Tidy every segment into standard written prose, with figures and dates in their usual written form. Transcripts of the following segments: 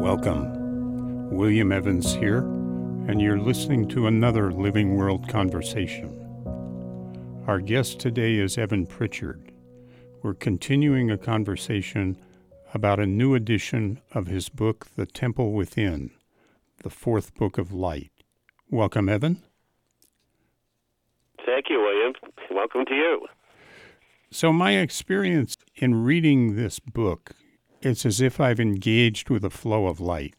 Welcome. William Evans here, and you're listening to another Living World Conversation. Our guest today is Evan Pritchard. We're continuing a conversation about a new edition of his book, The Temple Within, the fourth book of light. Welcome, Evan. Thank you, William. Welcome to you. So my experience in reading this book, it's as if I've engaged with a flow of light.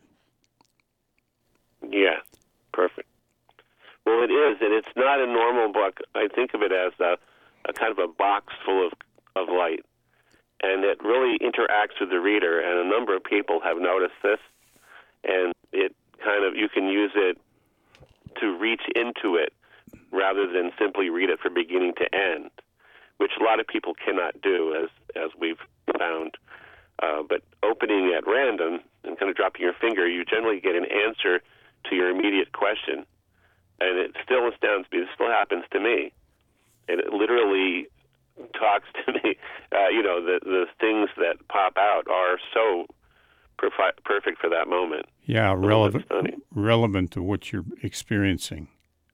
Yeah, perfect. Well, it is, and it's not a normal book. I think of it as a kind of a box full of light, and it really interacts with the reader, and a number of people have noticed this, and it kind of, you can use it to reach into it rather than simply read it from beginning to end, which a lot of people cannot do, as we've found. But opening at random and kind of dropping your finger, you generally get an answer to your immediate question. And it still astounds me. This still happens to me. And it literally talks to me. The things that pop out are so perfect for that moment. Yeah, relevant to what you're experiencing.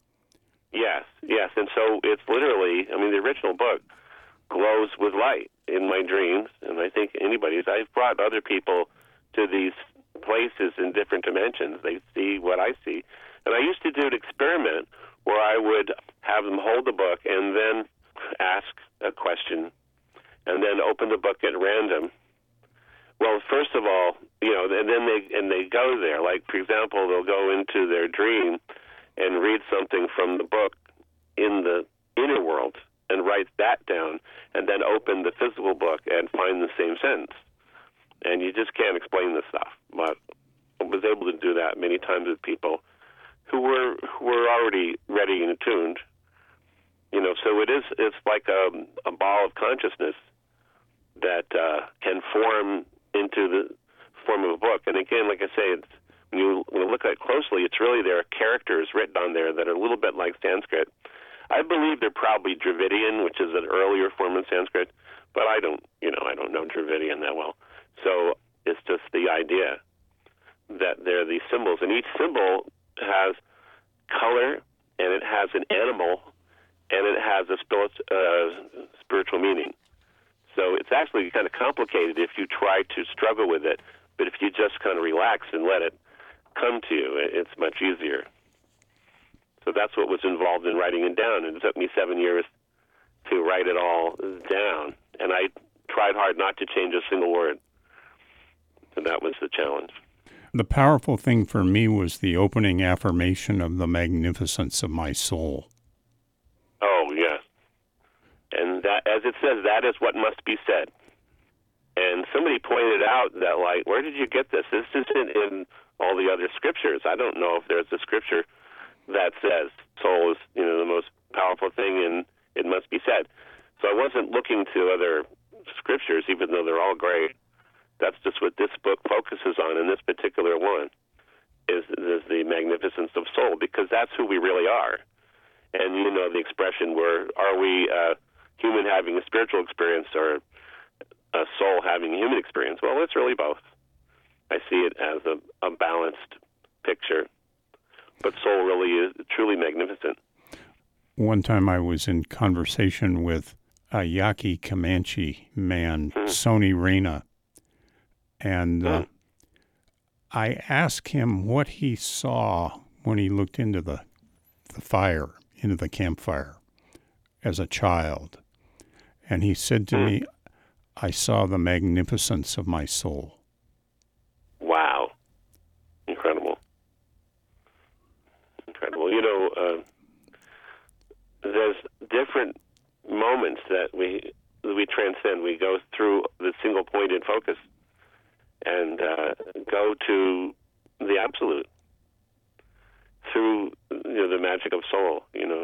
Yes. And so it's literally, the original book glows with light in my dreams, and I think I've brought other people to these places in different dimensions. They see what I see. And I used to do an experiment where I would have them hold the book and then ask a question and then open the book at random. Well, first of all, and then they go there. Like, for example, they'll go into their dream and read something from the book in the inner world and write that down, and then open the physical book and find the same sentence. And you just can't explain this stuff. But I was able to do that many times with people who were already ready and attuned. So it's like a ball of consciousness that can form into the form of a book. And again, like I say, when you look at it closely, it's really, there are characters written on there that are a little bit like Sanskrit. I believe they're probably Dravidian, which is an earlier form of Sanskrit, but I don't know Dravidian that well. So it's just the idea that there are these symbols, and each symbol has color, and it has an animal, and it has a spiritual meaning. So it's actually kind of complicated if you try to struggle with it, but if you just kind of relax and let it come to you, it's much easier. So that's what was involved in writing it down. And it took me 7 years to write it all down. And I tried hard not to change a single word. So that was the challenge. The powerful thing for me was the opening affirmation of the magnificence of my soul. Oh, yes. And that, as it says, that is what must be said. And somebody pointed out that, like, where did you get this? This isn't in all the other scriptures. I don't know if there's a scripture that says soul is, the most powerful thing, and it must be said. So I wasn't looking to other scriptures, even though they're all great. That's just what this book focuses on, and this particular one is the magnificence of soul, because that's who we really are. And the expression, are we human having a spiritual experience or a soul having a human experience? Well, it's really both. I see it as a balanced picture. But soul really is truly magnificent. One time I was in conversation with a Yaqui Comanche man, Sonny Reyna, and I asked him what he saw when he looked into the campfire as a child. And he said to me, I saw the magnificence of my soul. Wow. Incredible. There's different moments that we transcend. We go through the single pointed focus and go to the absolute through the magic of soul.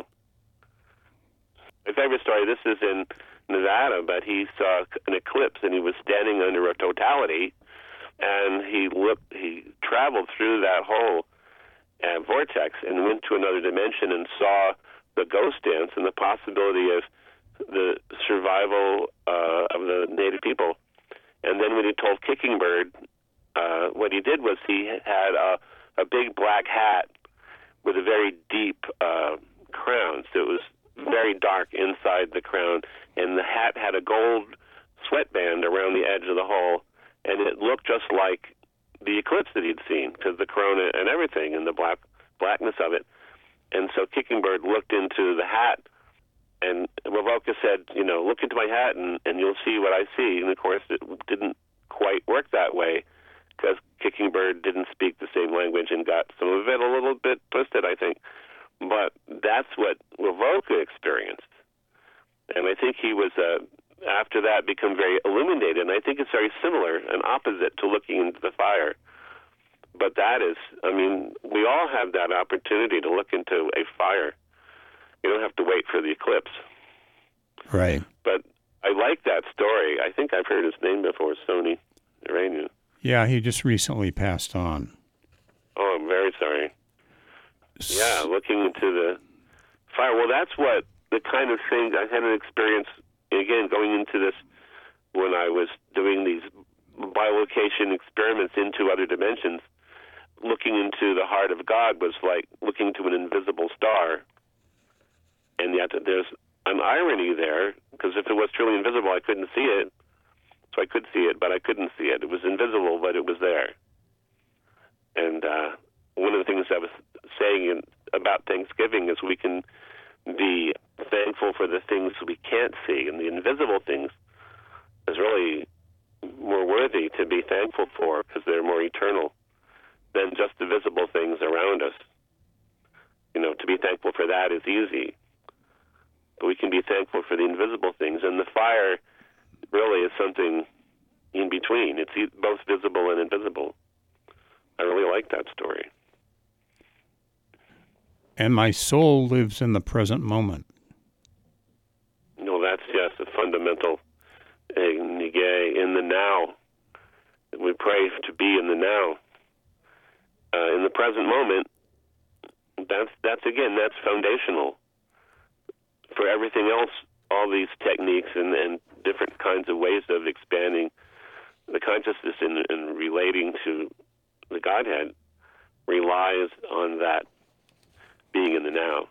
My favorite story, this is in Nevada, but he saw an eclipse and he was standing under a totality, and he traveled through that whole vortex and went to another dimension and saw the ghost dance and the possibility of the survival of the native people. And then when he told Kicking Bird what he he did was he had a big black hat with a very deep crown. So it was very dark inside the crown, and the hat had a gold sweatband around the edge of the hole, and it looked just like the eclipse that he'd seen, because the corona and everything, and the blackness of it. And so Kickingbird looked into the hat, and Wovoka said, look into my hat, and you'll see what I see. And, of course, it didn't quite work that way, because Kickingbird didn't speak the same language and got some of it a little bit twisted, I think. But that's what Wovoka experienced. And I think he was, after that, become very illuminated. And I think it's very similar and opposite to looking into the fire. But that is, we all have that opportunity to look into a fire. You don't have to wait for the eclipse. Right. But I like that story. I think I've heard his name before, Sony Iranian. Yeah, he just recently passed on. Oh, I'm very sorry. Yeah, looking into the fire. Well, that's what the kind of thing, I had an experience, again, going into this when I was doing these bilocation experiments into other dimensions. Looking into the heart of God was like looking to an invisible star. And yet there's an irony there, because if it was truly invisible, I couldn't see it. So I could see it, but I couldn't see it. It was invisible, but it was there. And one of the things I was saying about Thanksgiving is we can be thankful for the things we can't see, and the invisible things is really more worthy to be thankful for, because they're more eternal than just the visible things around us. To be thankful for that is easy. But we can be thankful for the invisible things. And the fire really is something in between. It's both visible and invisible. I really like that story. And my soul lives in the present moment. That's, yes, a fundamental nigay, in the now. We pray to be in the now. In the present moment, that's foundational. For everything else, all these techniques and different kinds of ways of expanding the consciousness and relating to the Godhead relies on that being in the now.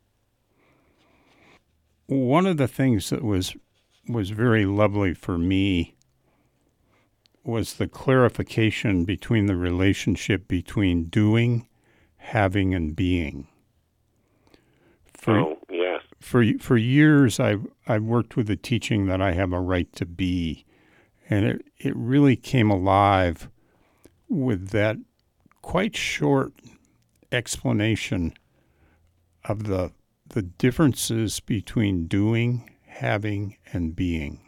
One of the things that was very lovely for me was the clarification between the relationship between doing, having, and being. Yes. For years, I've worked with the teaching that I have a right to be, and it really came alive with that quite short explanation of the differences between doing, having, and being.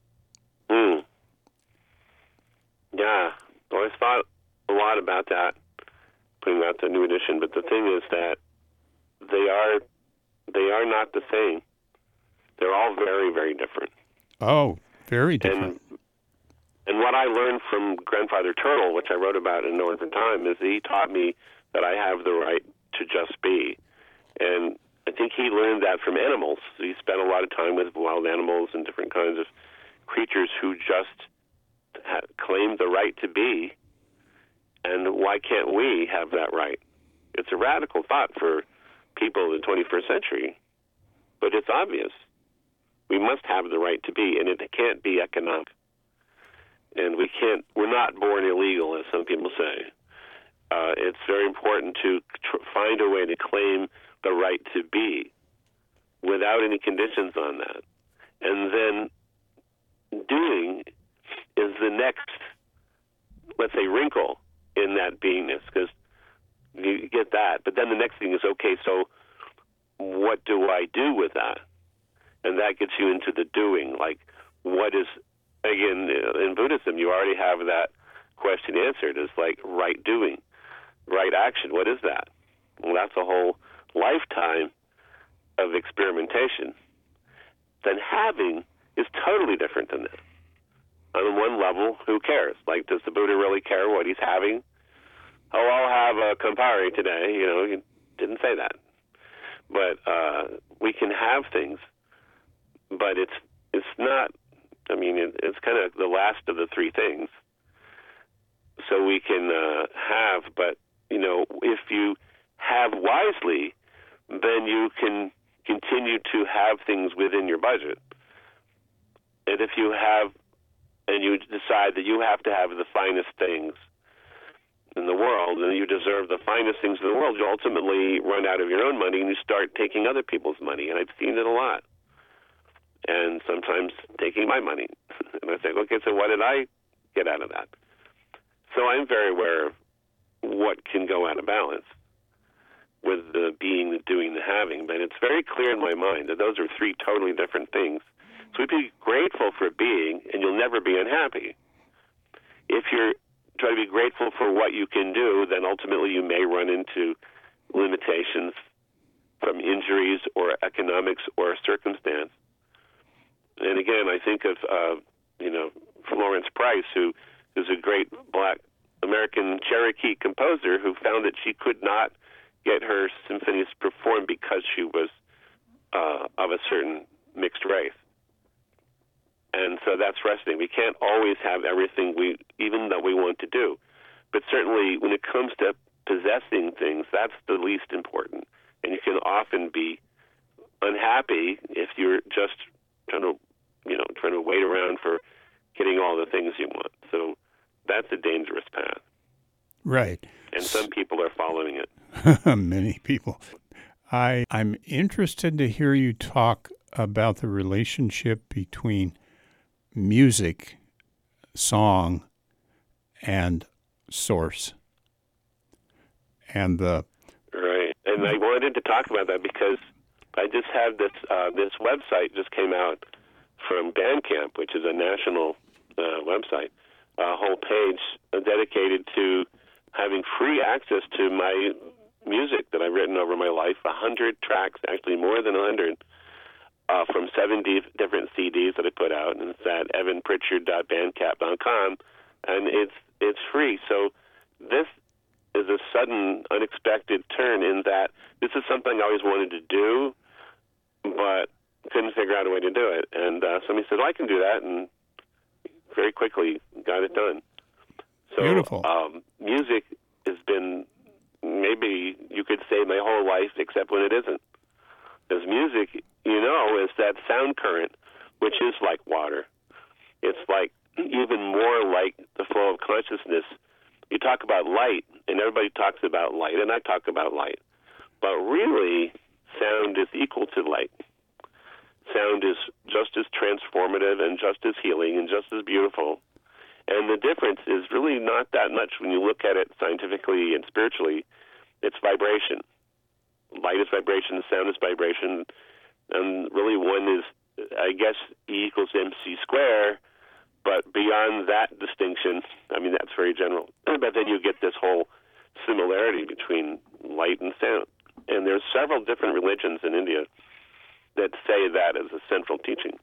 Yeah, I always thought a lot about that, putting out the new edition. But the thing is that they are not the same. They're all very, very different. Oh, very different. And what I learned from Grandfather Turtle, which I wrote about in No Other Time, is he taught me that I have the right to just be. And I think he learned that from animals. He spent a lot of time with wild animals and different kinds of creatures who just claim the right to be. And why can't we have that right? It's a radical thought for people in the 21st century, but it's obvious. We must have the right to be, and it can't be economic. And we're not born illegal, as some people say. It's very important to find a way to claim the right to be without any conditions on that. And then doing is the next, let's say, wrinkle in that beingness, because you get that. But then the next thing is, okay, so what do I do with that? And that gets you into the doing. Like, what is, again, in Buddhism, you already have that question answered. It's like right doing, right action. What is that? Well, that's a whole lifetime of experimentation. Then having is totally different than that. On one level, who cares? Like, does the Buddha really care what he's having? Oh, I'll have a Campari today. He didn't say that. But we can have things, but it's not, it's kind of the last of the three things. so we can have. But, if you have wisely, then you can continue to have things within your budget. And if you have, and you decide that you have to have the finest things in the world, and you deserve the finest things in the world, you ultimately run out of your own money and you start taking other people's money. And I've seen it a lot. And sometimes taking my money. And I think, okay, so what did I get out of that? So I'm very aware of what can go out of balance with the being, the doing, the having. But it's very clear in my mind that those are three totally different things. So be grateful for being, and you'll never be unhappy. If you're trying to be grateful for what you can do, then ultimately you may run into limitations from injuries or economics or circumstance. And again, I think of Florence Price, who is a great Black American Cherokee composer who found that she could not get her symphonies performed because she was of a certain mixed race. And so that's frustrating. We can't always have everything even that we want to do. But certainly when it comes to possessing things, that's the least important. And you can often be unhappy if you're just trying to wait around for getting all the things you want. So that's a dangerous path. Right. And some people are following it. Many people. I'm interested to hear you talk about the relationship between music, song, and source. And right. And I wanted to talk about that because I just had this website just came out from Bandcamp, which is a national website, a whole page dedicated to having free access to my music that I've written over my life, 100 tracks, actually more than 100, from 70 different CDs that I put out, and it's at evanpritchard.bandcamp.com, and it's free. So this is a sudden, unexpected turn in that this is something I always wanted to do, but couldn't figure out a way to do it. And somebody said, well, I can do that, and very quickly got it done. So, beautiful. Music has been, maybe you could say, my whole life, except when it isn't. Because music, is that sound current, which is like water. It's like even more like the flow of consciousness. You talk about light, and everybody talks about light, and I talk about light. But really, sound is equal to light. Sound is just as transformative and just as healing and just as beautiful. And the difference is really not that much when you look at it scientifically and spiritually. It's vibration. Light is vibration, sound is vibration, and really one is, I guess, E equals MC square, but beyond that distinction, that's very general. But then you get this whole similarity between light and sound. And there's several different religions in India that say that as a central teaching.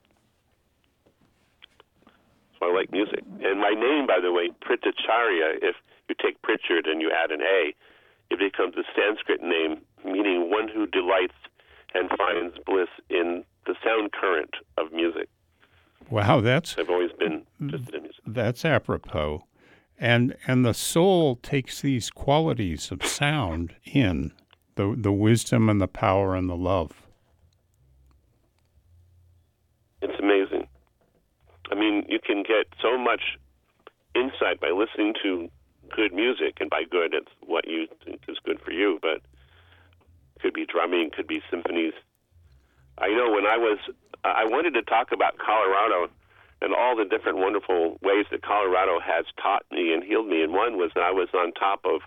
So I like music. And my name, by the way, Pritacharya, if you take Pritchard and you add an A, it becomes a Sanskrit name meaning one who delights and finds bliss in the sound current of music. Wow, I've always been interested in music. That's apropos. And the soul takes these qualities of sound in, the wisdom and the power and the love. It's amazing. You can get so much insight by listening to good music, and by good, it's what you think is good for you, but it could be drumming, could be symphonies. I know when I wanted to talk about Colorado and all the different wonderful ways that Colorado has taught me and healed me, and one was that I was on top of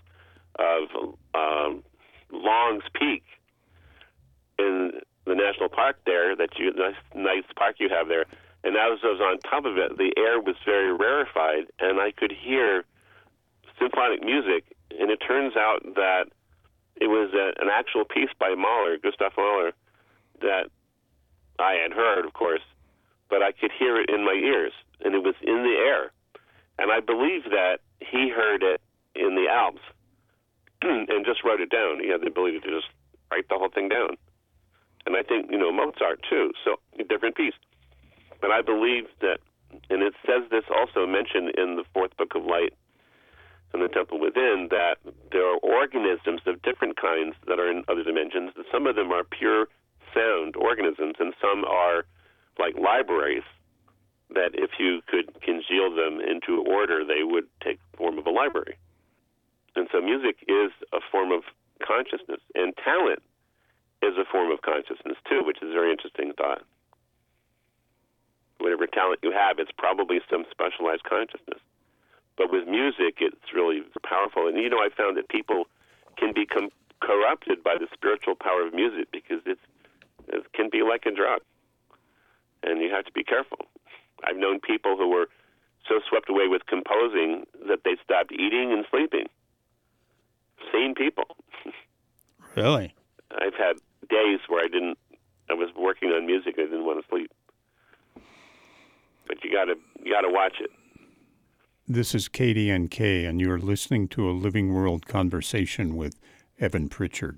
Long's Peak in the national park there, nice park you have there, and as I was on top of it, the air was very rarefied, and I could hear symphonic music, and it turns out that it was an actual piece by Mahler, Gustav Mahler, that I had heard, of course, but I could hear it in my ears, and it was in the air. And I believe that he heard it in the Alps and just wrote it down. He had the ability to just write the whole thing down. And I think, Mozart, too, so a different piece. But I believe that, and it says this also mentioned in the fourth book of Light, from the temple within, that there are organisms of different kinds that are in other dimensions. Some of them are pure sound organisms, and some are like libraries that if you could congeal them into order, they would take the form of a library. And so music is a form of consciousness, and talent is a form of consciousness too, which is a very interesting thought. Whatever talent you have, it's probably some specialized consciousness. But with music, it's really powerful. And, I found that people can become corrupted by the spiritual power of music because it can be like a drug. And you have to be careful. I've known people who were so swept away with composing that they stopped eating and sleeping. Sane people. Really? I've had days where I was working on music and I didn't want to sleep. But you gotta watch it. This is KDNK, and you're listening to a Living World conversation with Evan Pritchard.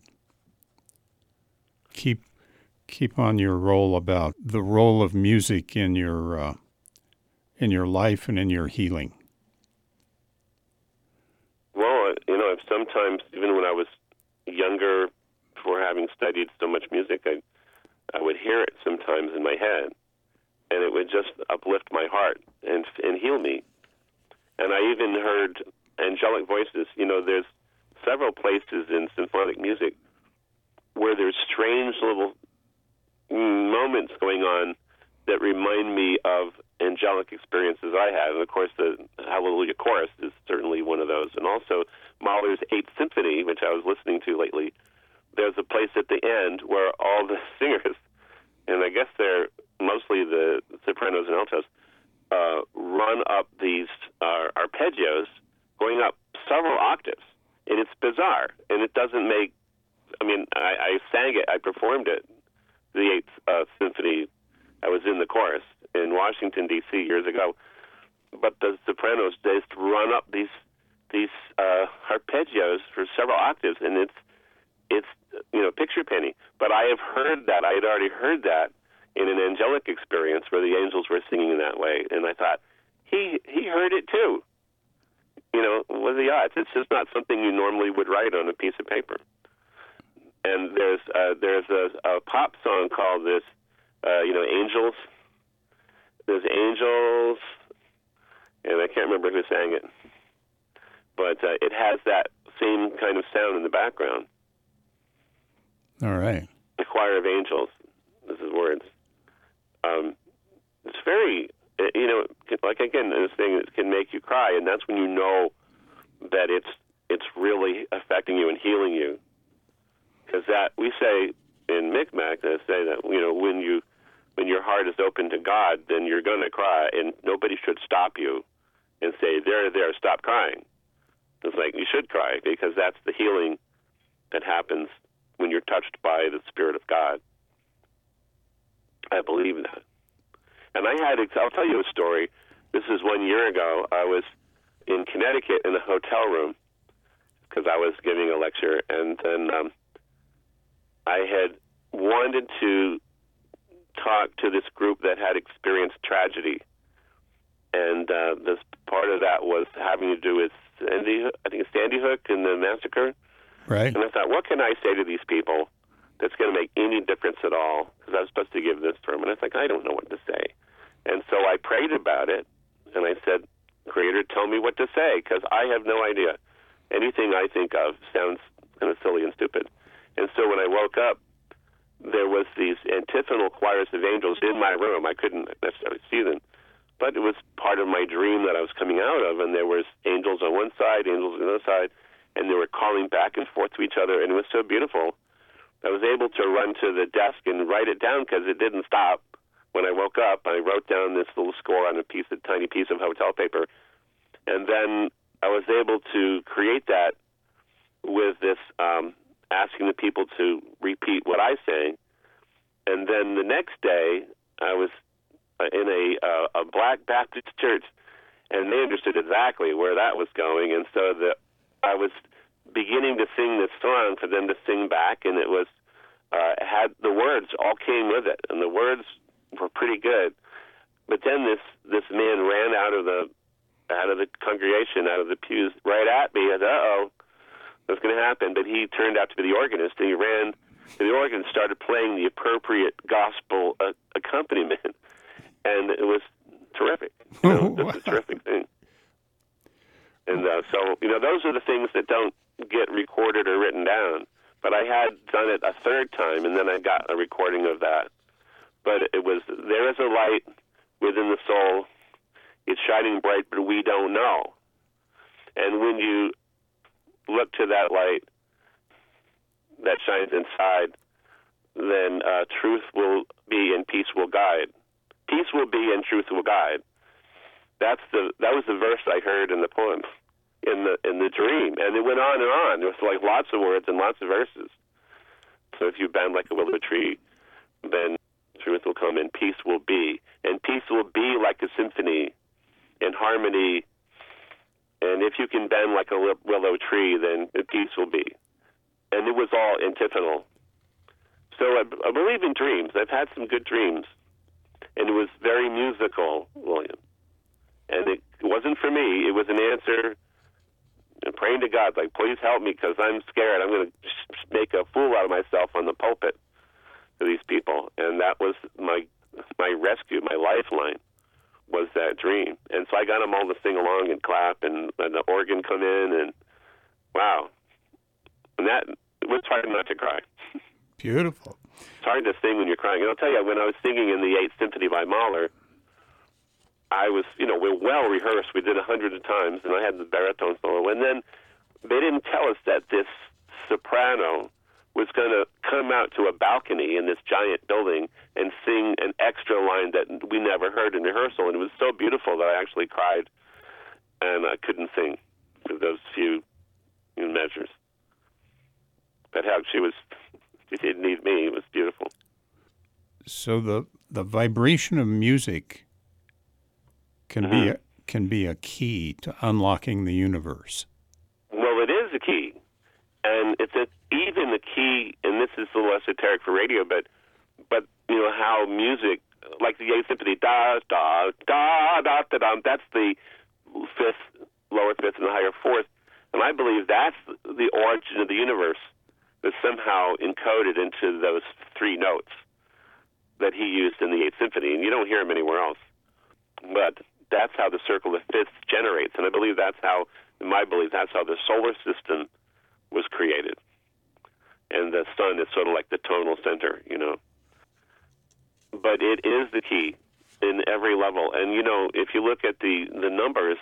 Keep on your roll about the role of music in your life and in your healing. Well, sometimes, even when I was younger, before having studied so much music, I would hear it sometimes in my head, and it would just uplift my heart and heal me. And I even heard angelic voices. There's several places in symphonic music where there's strange little moments going on that remind me of angelic experiences I had. And, of course, the Hallelujah Chorus is certainly one of those. And also Mahler's Eighth Symphony, which I was listening to lately, there's a place at the end where all the singers, and I guess they're mostly the sopranos and altos, run up these arpeggios going up several octaves. And it's bizarre. And it doesn't make, I sang it, I performed it, the Eighth Symphony. I was in the chorus in Washington, D.C. years ago. But the sopranos, they just run up these arpeggios for several octaves, and it's picture penny. But I have heard that. I had already heard that in an angelic experience where the angels were singing in that way, and I thought, he heard it too. What are the odds? It's just not something you normally would write on a piece of paper. And there's a pop song called this, Angels. There's Angels, and I can't remember who sang it, but it has that same kind of sound in the background. All right. The Choir of Angels. This is words. It's very, like again, this thing that can make you cry, and that's when you know that it's really affecting you and healing you. Because that we say in Micmac, they say that when your heart is open to God, then you're going to cry, and nobody should stop you and say, there, stop crying. It's like you should cry because that's the healing that happens when you're touched by the Spirit of God. I believe that. And I'll tell you a story. This is 1 year ago. I was in Connecticut in a hotel room because I was giving a lecture, and then I had wanted to talk to this group that had experienced tragedy. And this part of that was having to do with Sandy Hook and the massacre. Right. And I thought, what can I say to these people that's going to make any difference at all? Because I was supposed to give this term, and I was like, I don't know what to say. And so I prayed about it, and I said, Creator, tell me what to say, because I have no idea. Anything I think of sounds kind of silly and stupid. And so when I woke up, there was these antiphonal choirs of angels in my room. I couldn't necessarily see them, but it was part of my dream that I was coming out of, and there was angels on one side, angels on the other side, and they were calling back and forth to each other, and it was so beautiful. I was able to run to the desk and write it down because it didn't stop. When I woke up, I wrote down this little score on a tiny piece of hotel paper, and then I was able to create that with this asking the people to repeat what I sang. And then the next day, I was in a Black Baptist church, and they understood exactly where that was going. And so I was beginning to sing this song for them to sing back, and it was had the words all came with it, and the words were pretty good. But then this man ran out of the out of the congregation, out of the pews, right at me. I said, uh-oh, what's going to happen? But he turned out to be the organist, and he ran to the organ and started playing the appropriate gospel accompaniment. And it was terrific. Just a terrific thing. And so, those are the things that don't get recorded or written down. But I had done it a third time, and then I got a recording of that. But it was, there is a light within the soul. It's shining bright, but we don't know. And when you look to that light that shines inside, then truth will be and peace will guide. Peace will be and truth will guide. That was the verse I heard in the poem, in the dream, and it went on and on. It was like lots of words and lots of verses. So if you bend like a willow tree, then truth will come and peace will be, and peace will be like a symphony in harmony. And if you can bend like a willow tree, then peace will be. And it was all antiphonal. So I believe in dreams. I've had some good dreams, and it was very musical, William. And it wasn't for me. It was an answer and praying to God, like, please help me because I'm scared. I'm going to make a fool out of myself on the pulpit to these people. And that was my rescue, my lifeline, was that dream. And so I got them all to sing along and clap, and the organ come in, and wow. And that, it was hard not to cry. Beautiful. It's hard to sing when you're crying. And I'll tell you, when I was singing in the 8th Symphony by Mahler, I was, we're well rehearsed. We did 100 times, and I had the baritone solo. And then they didn't tell us that this soprano was going to come out to a balcony in this giant building and sing an extra line that we never heard in rehearsal. And it was so beautiful that I actually cried, and I couldn't sing for those few measures. But how she didn't need me. It was beautiful. So the vibration of music can be a key to unlocking the universe. Well, it is a key, and it's even the key. And this is a little esoteric for radio, but how music, like the 8th Symphony, da da da da da da. That's the fifth, lower fifth, and the higher fourth. And I believe that's the origin of the universe, that's somehow encoded into those three notes that he used in the 8th Symphony, and you don't hear them anywhere else. But that's how the circle of fifths generates, and I believe that's how the solar system was created. And the sun is sort of like the tonal center, But it is the key in every level. And, if you look at the numbers,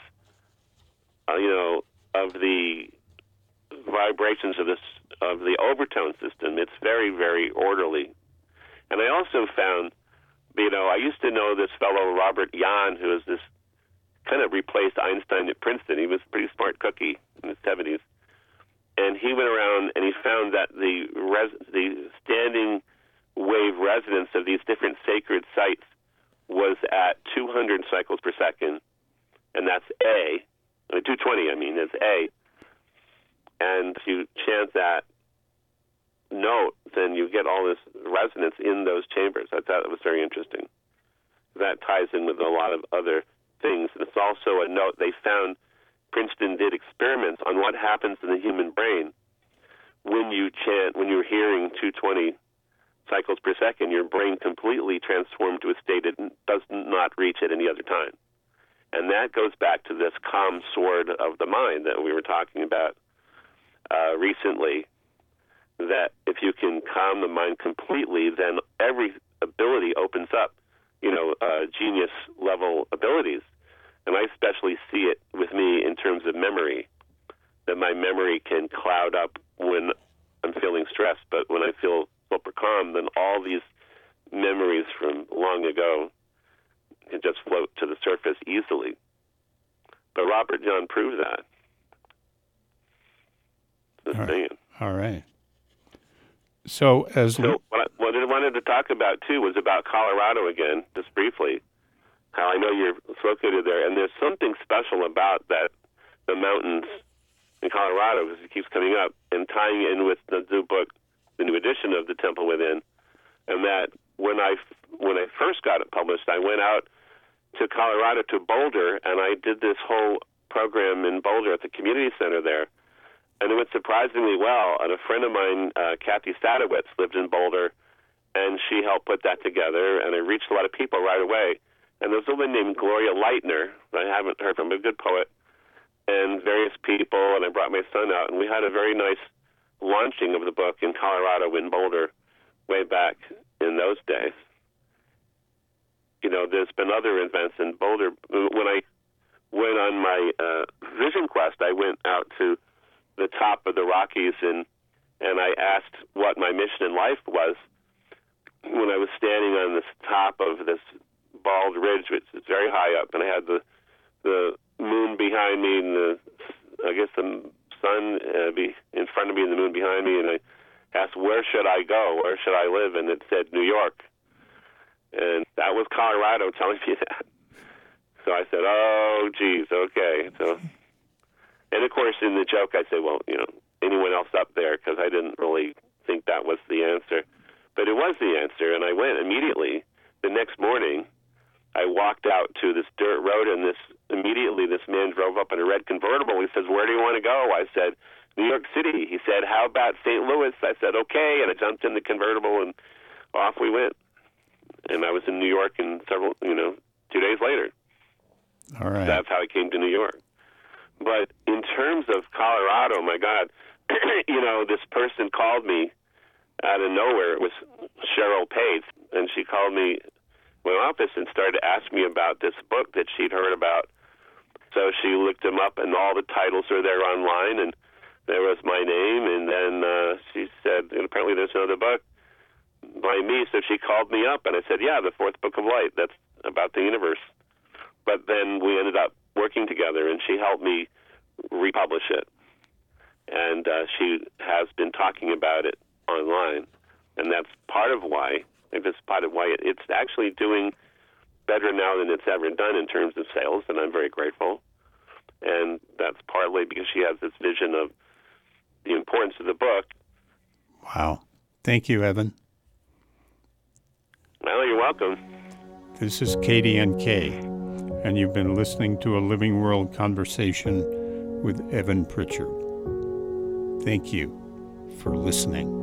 of the vibrations of the overtone system, it's very, very orderly. And I also found, I used to know this fellow Robert Jahn, who is this kind of replaced Einstein at Princeton. He was a pretty smart cookie in the 70s. And he went around and he found that the standing wave resonance of these different sacred sites was at 200 cycles per second, and that's A. 220, is A. And if you chant that note, then you get all this resonance in those chambers. I thought it was very interesting. That ties in with a lot of other things. And it's also a note they found. Princeton did experiments on what happens in the human brain when you chant, when you're hearing 220 cycles per second. Your brain completely transformed to a state it does not reach at any other time. And that goes back to this calm sword of the mind that we were talking about recently, that if you can calm the mind completely, then every ability opens up, genius-level abilities. And I especially see it with me in terms of memory, that my memory can cloud up when I'm feeling stressed, but when I feel super calm, then all these memories from long ago can just float to the surface easily. But Robert Jahn proved that. All right. So what I wanted to talk about, too, was about Colorado again, just briefly, how I know you're located there. And there's something special about the mountains in Colorado, because it keeps coming up, and tying in with the new book, the new edition of The Temple Within, and that when I first got it published, I went out to Colorado, to Boulder, and I did this whole program in Boulder at the community center there. And it went surprisingly well. And a friend of mine, Kathy Sadowitz, lived in Boulder, and she helped put that together, and I reached a lot of people right away. And there's a woman named Gloria Leitner, I haven't heard from, a good poet, and various people, and I brought my son out, and we had a very nice launching of the book in Colorado, in Boulder, way back in those days. You know, there's been other events in Boulder. When I went on my vision quest, I went out to the top of the Rockies, and I asked what my mission in life was when I was standing on this top of this bald ridge, which is very high up, and I had the moon behind me, and I guess the sun in front of me and the moon behind me, and I asked, where should I go? Where should I live? And it said New York. And that was Colorado telling me that. So I said, oh, geez, okay. So, and of course, in the joke, I said, well, you know, anyone else up there? Because I didn't really think that was the answer. But it was the answer, and I went immediately. The next morning, I walked out to this dirt road, and immediately this man drove up in a red convertible. He says, where do you want to go? I said, New York City. He said, how about St. Louis? I said, okay, and I jumped in the convertible, and off we went. And I was in New York in 2 days later. All right. That's how I came to New York. But in terms of Colorado, my God, this person called me out of nowhere. It was Cheryl Page, and she called me my office and started to ask me about this book that she'd heard about. So she looked them up, and all the titles are there online, and there was my name, and then she said, and apparently there's another book by me, so she called me up, and I said, yeah, the Fourth Book of Light, that's about the universe. But then we ended up working together, and she helped me republish it. And she has been talking about it online, and that's part of why it's actually doing better now than it's ever done in terms of sales, and I'm very grateful. And that's partly because she has this vision of the importance of the book. Wow. Thank you, Evan. Well, you're welcome. This is KDNK, and you've been listening to a Living World conversation with Evan Pritchard. Thank you for listening.